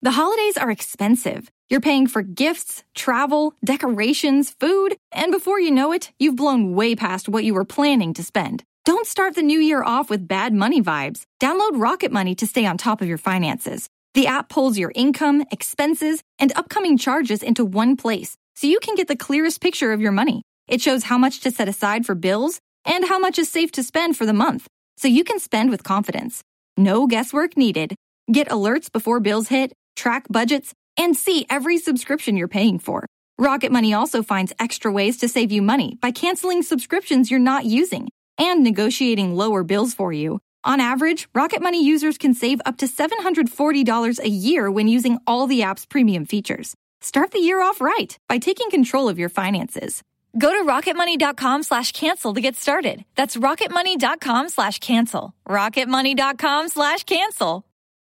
The holidays are expensive. You're paying for gifts, travel, decorations, food, and before you know it, you've blown way past what you were planning to spend. Don't start the new year off with bad money vibes. Download Rocket Money to stay on top of your finances. The app pulls your income, expenses, and upcoming charges into one place, so you can get the clearest picture of your money. It shows how much to set aside for bills and how much is safe to spend for the month, so you can spend with confidence. No guesswork needed. Get alerts before bills hit, track budgets, and see every subscription you're paying for. Rocket Money also finds extra ways to save you money by canceling subscriptions you're not using and negotiating lower bills for you. On average, Rocket Money users can save up to $740 a year when using all the app's premium features. Start the year off right by taking control of your finances. Go to rocketmoney.com/cancel to get started. That's rocketmoney.com/cancel. rocketmoney.com/cancel.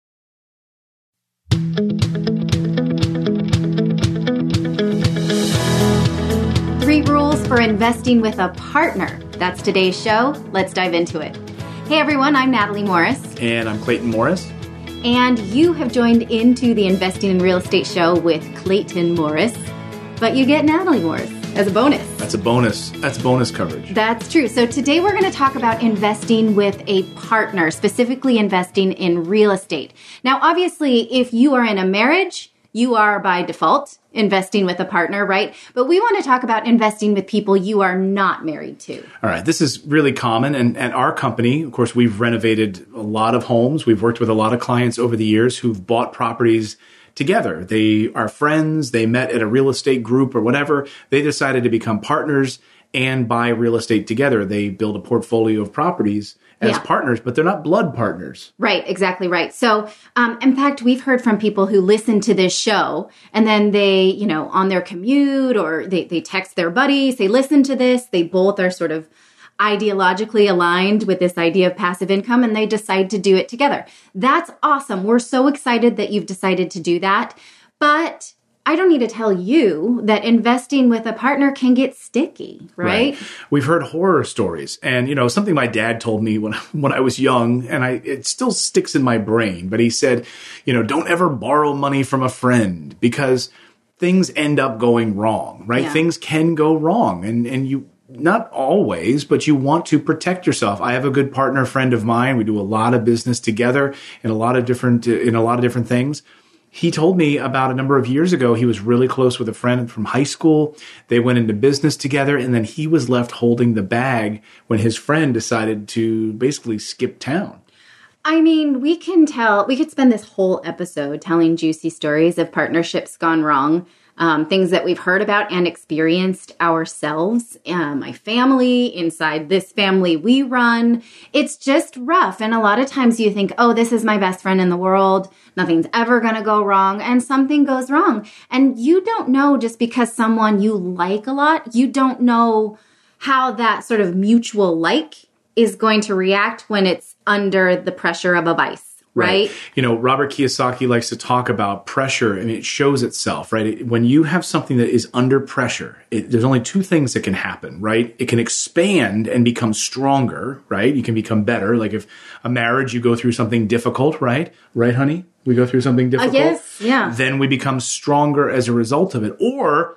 Three rules for investing with a partner. That's today's show. Let's dive into it. Hey everyone, I'm Natalie Morris. And I'm Clayton Morris. And you have joined into the Investing in Real Estate show with Clayton Morris, but you get Natalie Morris as a bonus. That's a bonus. That's bonus coverage. That's true. So today we're going to talk about investing with a partner, specifically investing in real estate. Now, obviously, if you are in a marriage, you are by default investing with a partner, right? But we want to talk about investing with people you are not married to. All right. This is really common. And at our company, of course, we've renovated a lot of homes. We've worked with a lot of clients over the years who've bought properties together. They are friends. They met at a real estate group or whatever. They decided to become partners and buy real estate together. They build a portfolio of properties as partners, but they're not blood partners. Right, exactly right. So, in fact, we've heard from people who listen to this show and then they, on their commute or they text their buddies, they listen to this, they both are sort of ideologically aligned with this idea of passive income and they decide to do it together. That's awesome. We're so excited that you've decided to do that. But I don't need to tell you that investing with a partner can get sticky, right? We've heard horror stories. And, something my dad told me when I was young, and it still sticks in my brain, but he said, don't ever borrow money from a friend because things end up going wrong, right? Yeah. Things can go wrong. And you, not always, but you want to protect yourself. I have a good partner friend of mine. We do a lot of business together in a lot of different things. He told me about a number of years ago, he was really close with a friend from high school. They went into business together, and then he was left holding the bag when his friend decided to basically skip town. I mean, we could spend this whole episode telling juicy stories of partnerships gone wrong. Things that we've heard about and experienced ourselves, my family, inside this family we run. It's just rough. And a lot of times you think, oh, this is my best friend in the world. Nothing's ever going to go wrong. And something goes wrong. And you don't know, just because someone you like a lot, you don't know how that sort of mutual like is going to react when it's under the pressure of a vice. Right. Robert Kiyosaki likes to talk about pressure, and it shows itself, right? When you have something that is under pressure, there's only two things that can happen, right? It can expand and become stronger, right? You can become better. Like if a marriage, you go through something difficult, right? Right, honey? We go through something difficult. Yes, yeah. Then we become stronger as a result of it. Or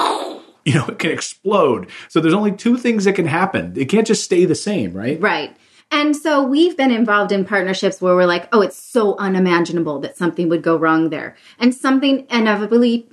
it can explode. So there's only two things that can happen. It can't just stay the same, right? Right. And so we've been involved in partnerships where we're like, oh, it's so unimaginable that something would go wrong there. And something inevitably,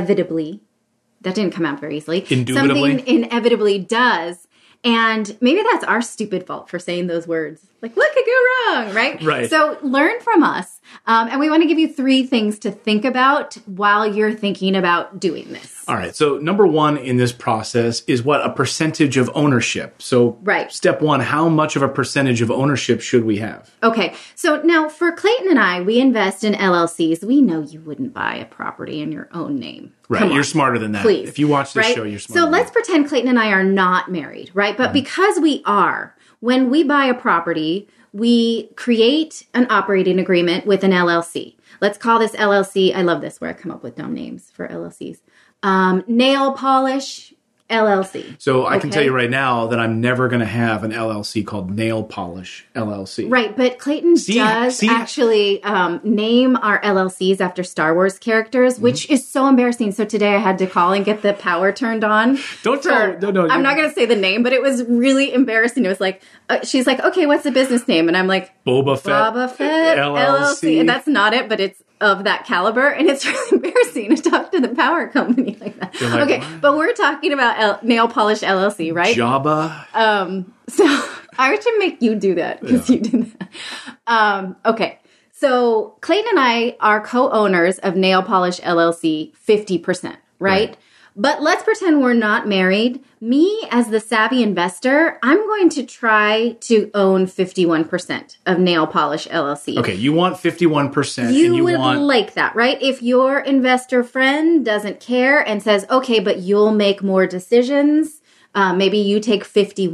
that didn't come out very easily. Indubitably. Something inevitably does. And maybe that's our stupid fault for saying those words. Like, what could go wrong, right? Right. So learn from us. And we want to give you 3 things to think about while you're thinking about doing this. All right. So number 1 in this process is a percentage of ownership. So Step 1, how much of a percentage of ownership should we have? Okay. So now for Clayton and I, we invest in LLCs. We know you wouldn't buy a property in your own name. Right. You're smarter than that. Please. If you watch this show, you're smarter. So let's pretend Clayton and I are not married, right? But because we are, when we buy a property, we create an operating agreement with an LLC. Let's call this LLC. I love this where I come up with dumb names for LLCs. Nail polish LLC. So I can tell you right now that I'm never going to have an LLC called Nail Polish LLC. Right, but Clayton does actually name our LLCs after Star Wars characters, which is so embarrassing. So today I had to call and get the power turned on. Don't tell. No. I'm not going to say the name, but it was really embarrassing. It was like, she's like, okay, what's the business name? And I'm like, Boba Fett LLC. And that's not it, but it's of that caliber, and it's really embarrassing to talk to the power company like that. Like, okay, what? But we're talking about Nail Polish LLC, right? Jabba. So I should make you do that because you did that. Okay, so Clayton and I are co-owners of Nail Polish LLC, 50%, right? But let's pretend we're not married. Me, as the savvy investor, I'm going to try to own 51% of Nail Polish LLC. Okay, you want 51%. You would like that, right? If your investor friend doesn't care and says, okay, but you'll make more decisions, maybe you take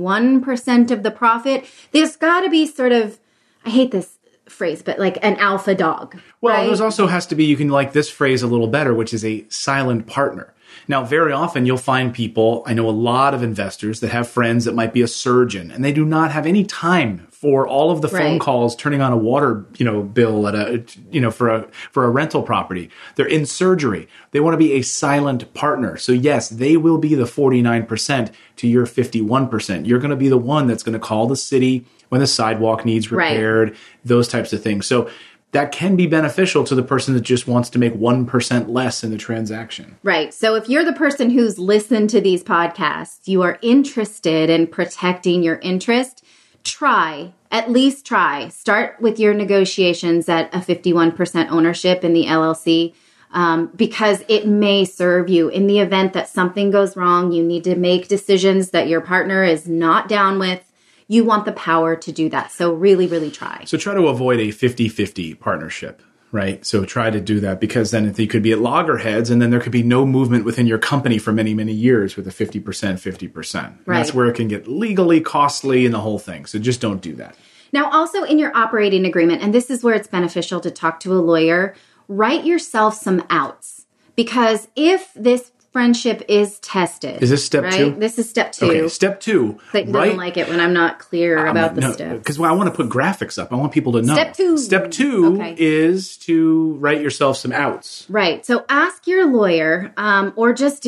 51% of the profit. There's got to be sort of, I hate this phrase, but like an alpha dog. Well, right? There's also has to be, you can like this phrase a little better, which is a silent partner. Now, very often you'll find people, I know a lot of investors that have friends that might be a surgeon, and they do not have any time for all of the phone calls turning on a water, bill at a, for a rental property. They're in surgery. They want to be a silent partner. So yes, they will be the 49% to your 51%. You're going to be the one that's going to call the city when the sidewalk needs repaired, those types of things. So that can be beneficial to the person that just wants to make 1% less in the transaction. Right. So if you're the person who's listened to these podcasts, you are interested in protecting your interest, at least try. Start with your negotiations at a 51% ownership in the LLC, because it may serve you in the event that something goes wrong. You need to make decisions that your partner is not down with. You want the power to do that. So really, really try. So try to avoid a 50-50 partnership, right? So try to do that, because then you could be at loggerheads, and then there could be no movement within your company for many, many years with a 50%. Right. That's where it can get legally costly and the whole thing. So just don't do that. Now, also in your operating agreement, and this is where it's beneficial to talk to a lawyer, write yourself some outs. Because if this friendship is tested. Is this step 2? This is step 2. Okay, step 2. Clayton doesn't like it when I'm not clear about the steps. Because I want to put graphics up. I want people to know. Step 2. Step 2 is to write yourself some outs. Right. So ask your lawyer, or just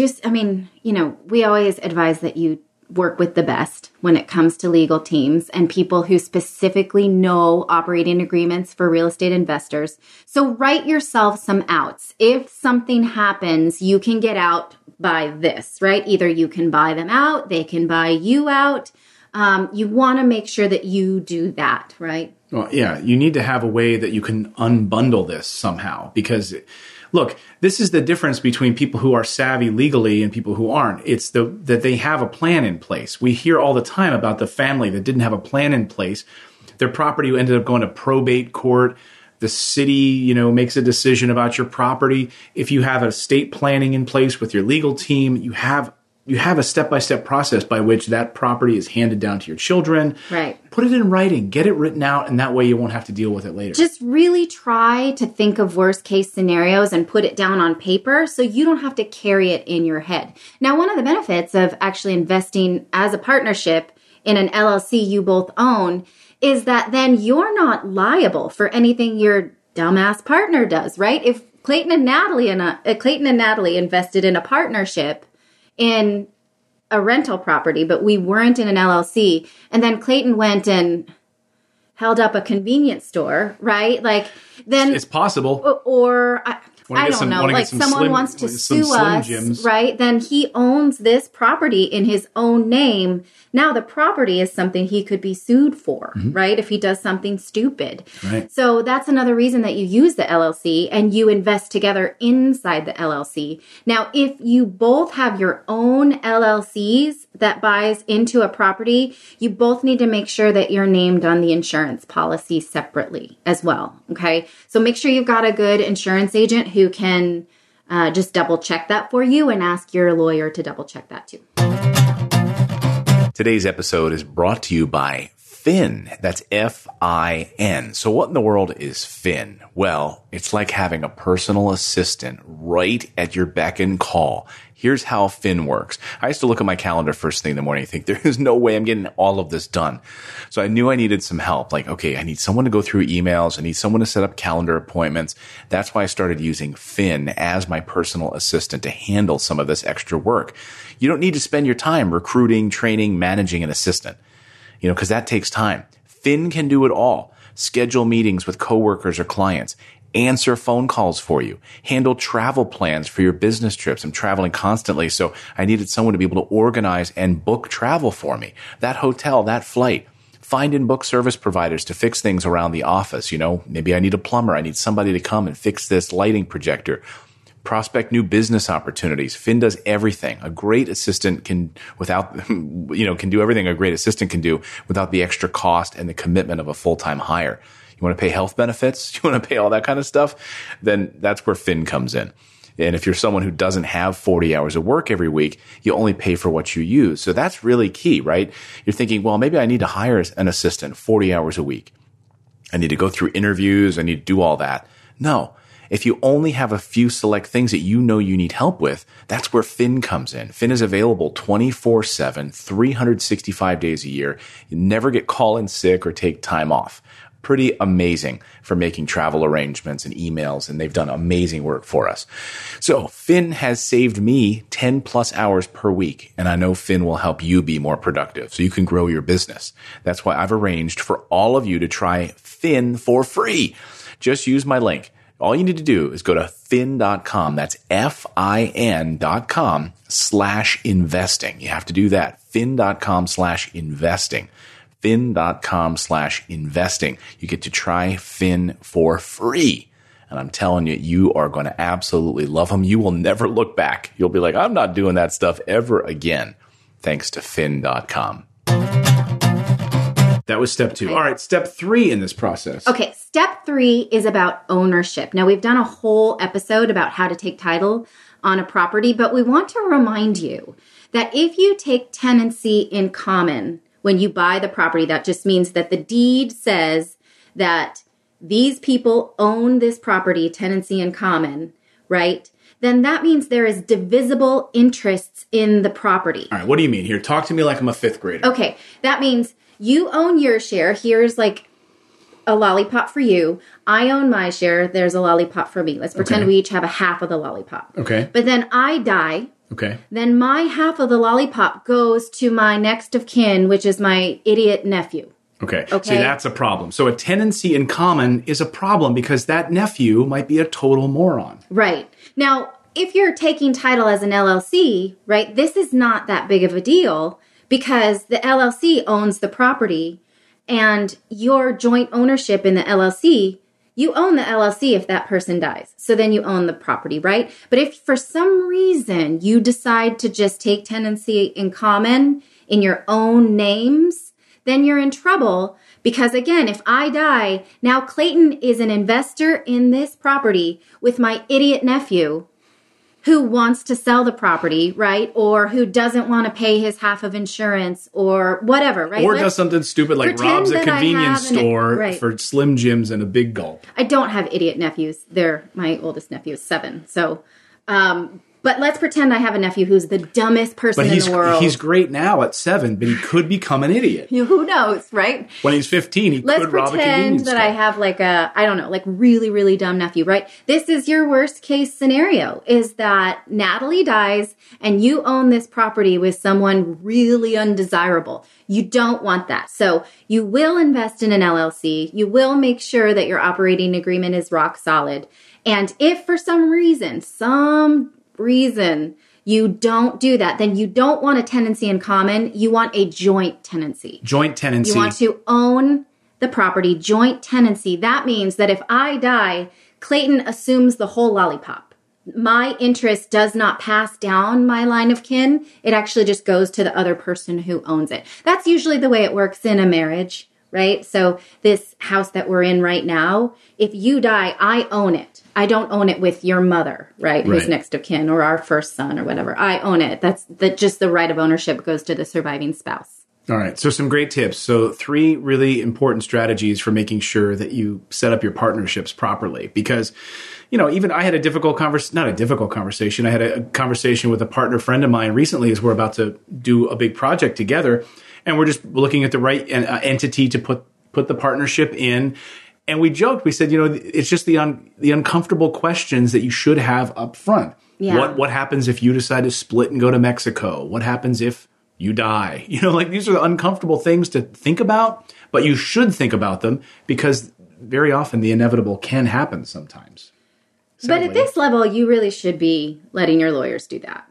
we always advise that you work with the best when it comes to legal teams and people who specifically know operating agreements for real estate investors. So write yourself some outs. If something happens, you can get out by this, right? Either you can buy them out, they can buy you out. You want to make sure that you do that, right? Well, yeah, you need to have a way that you can unbundle this somehow, because look, this is the difference between people who are savvy legally and people who aren't. It's that they have a plan in place. We hear all the time about the family that didn't have a plan in place. Their property ended up going to probate court. The city, makes a decision about your property. If you have estate planning in place with your legal team, you have a step-by-step process by which that property is handed down to your children. Right. Put it in writing, get it written out, and that way you won't have to deal with it later. Just really try to think of worst-case scenarios and put it down on paper so you don't have to carry it in your head. Now, one of the benefits of actually investing as a partnership in an LLC you both own is that then you're not liable for anything your dumbass partner does, right? If Clayton and Natalie invested in a partnership in a rental property, but we weren't in an LLC, and then Clayton went and held up a convenience store, right? Like, then it's possible. Or I don't know, like someone wants to sue us, right? Then he owns this property in his own name. Now the property is something he could be sued for, right? If he does something stupid. Right. So that's another reason that you use the LLC and you invest together inside the LLC. Now, if you both have your own LLCs that buys into a property, you both need to make sure that you're named on the insurance policy separately as well, okay? So make sure you've got a good insurance agent who can just double check that for you, and ask your lawyer to double check that too. Today's episode is brought to you by Fin. That's Fin. So what in the world is Fin? Well, it's like having a personal assistant right at your beck and call. Here's how Fin works. I used to look at my calendar first thing in the morning and think, there is no way I'm getting all of this done. So I knew I needed some help. Like, okay, I need someone to go through emails. I need someone to set up calendar appointments. That's why I started using Fin as my personal assistant to handle some of this extra work. You don't need to spend your time recruiting, training, managing an assistant, because that takes time. Fin can do it all. Schedule meetings with coworkers or clients. Answer phone calls for you, handle travel plans for your business trips. I'm traveling constantly, so I needed someone to be able to organize and book travel for me. That hotel, that flight. Find and book service providers to fix things around the office. Maybe I need a plumber. I need somebody to come and fix this lighting projector. Prospect new business opportunities. Fin does everything. A great assistant can do everything a great assistant can do without the extra cost and the commitment of a full-time hire. You want to pay health benefits? You want to pay all that kind of stuff? Then that's where Fin comes in. And if you're someone who doesn't have 40 hours of work every week, you only pay for what you use. So that's really key, right? You're thinking, well, maybe I need to hire an assistant 40 hours a week. I need to go through interviews. I need to do all that. No. If you only have a few select things that you need help with, that's where Fin comes in. Fin is available 24/7, 365 days a year. You never get call in sick or take time off. Pretty amazing for making travel arrangements and emails, and they've done amazing work for us. So Fin has saved me 10 plus hours per week, and I know Fin will help you be more productive so you can grow your business. That's why I've arranged for all of you to try Fin for free. Just use my link. All you need to do is go to fin.com. That's fin.com/investing. You have to do that. fin.com/investing. fin.com/investing. You get to try Fin for free. And I'm telling you, you are going to absolutely love them. You will never look back. You'll be like, I'm not doing that stuff ever again. Thanks to fin.com. That was step 2. All right, step 3 in this process. Okay, step 3 is about ownership. Now, we've done a whole episode about how to take title on a property, but we want to remind you that if you take tenancy in common when you buy the property, that just means that the deed says that these people own this property, tenancy in common, right? Then that means there is divisible interests in the property. All right, what do you mean here? Talk to me like I'm a 5th grader. Okay, that means you own your share. Here's like a lollipop for you. I own my share. There's a lollipop for me. Let's pretend we each have a half of the lollipop. Okay. But then I die. Okay. Then my half of the lollipop goes to my next of kin, which is my idiot nephew. Okay. See, that's a problem. So a tenancy in common is a problem because that nephew might be a total moron. Right. Now, if you're taking title as an LLC, right, this is not that big of a deal because the LLC owns the property and your joint ownership in the LLC, you own the LLC if that person dies. So then you own the property, right? But if for some reason you decide to just take tenancy in common in your own names, then you're in trouble because, again, if I die, now Clayton is an investor in this property with my idiot nephew who wants to sell the property, right? Or who doesn't want to pay his half of insurance or whatever, right? Or does something stupid like robs a convenience store for Slim Jims and a Big Gulp. I don't have idiot nephews. My oldest nephew is 7. So, but let's pretend I have a nephew who's the dumbest person in the world. He's great now at 7, but he could become an idiot. Who knows, right? When he's 15, he could rob a convenience store. Let's pretend that I have really, really dumb nephew, right? This is your worst case scenario, is that Natalie dies and you own this property with someone really undesirable. You don't want that. So you will invest in an LLC. You will make sure that your operating agreement is rock solid. And if for some reason you don't do that, then you don't want a tenancy in common. You want a joint tenancy. Joint tenancy. You want to own the property, joint tenancy. That means that if I die, Clayton assumes the whole lollipop. My interest does not pass down my line of kin. It actually just goes to the other person who owns it. That's usually the way it works in a marriage, right? So this house that we're in right now, if you die, I own it. I don't own it with your mother, right? Who's next of kin or our first son or whatever. I own it. That's just the right of ownership goes to the surviving spouse. All right. So some great tips. So 3 really important strategies for making sure that you set up your partnerships properly. Because, even I had not a difficult conversation. I had a conversation with a partner friend of mine recently as we're about to do a big project together. And we're just looking at the right entity to put the partnership in. And we joked, we said, it's just the uncomfortable questions that you should have up front. Yeah. What happens if you decide to split and go to Mexico? What happens if you die? These are the uncomfortable things to think about, but you should think about them because very often the inevitable can happen sometimes. Sadly. But at this level, you really should be letting your lawyers do that.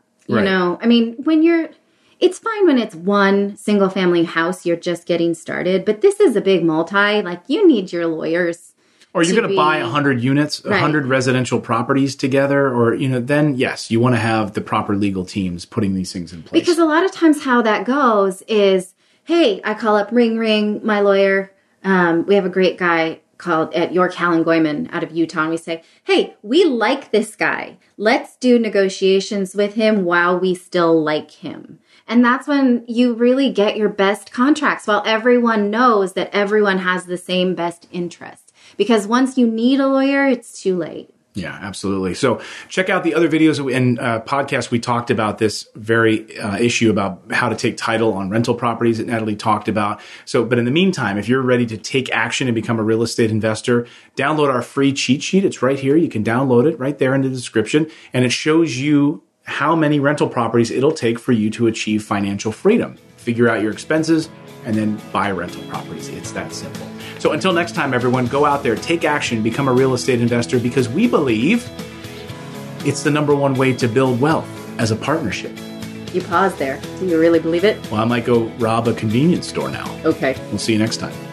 Right. It's fine when it's one single family house, you're just getting started, but this is a big you need your lawyers. Or you're going to buy 100 units, 100 residential properties together, or, then yes, you want to have the proper legal teams putting these things in place. Because a lot of times how that goes is, hey, I call up ring, my lawyer. We have a great guy called at York Hallen Goyman out of Utah. And we say, hey, we like this guy. Let's do negotiations with him while we still like him. And that's when you really get your best contracts while everyone knows that everyone has the same best interest. Because once you need a lawyer, it's too late. Yeah, absolutely. So check out the other videos and podcasts. We talked about this very issue about how to take title on rental properties that Natalie talked about. But in the meantime, if you're ready to take action and become a real estate investor, download our free cheat sheet. It's right here. You can download it right there in the description. And it shows you how many rental properties it'll take for you to achieve financial freedom. Figure out your expenses and then buy rental properties. It's that simple. So until next time, everyone, go out there, take action, become a real estate investor because we believe it's the #1 way to build wealth as a partnership. You paused there. Do you really believe it? Well, I might go rob a convenience store now. Okay. We'll see you next time.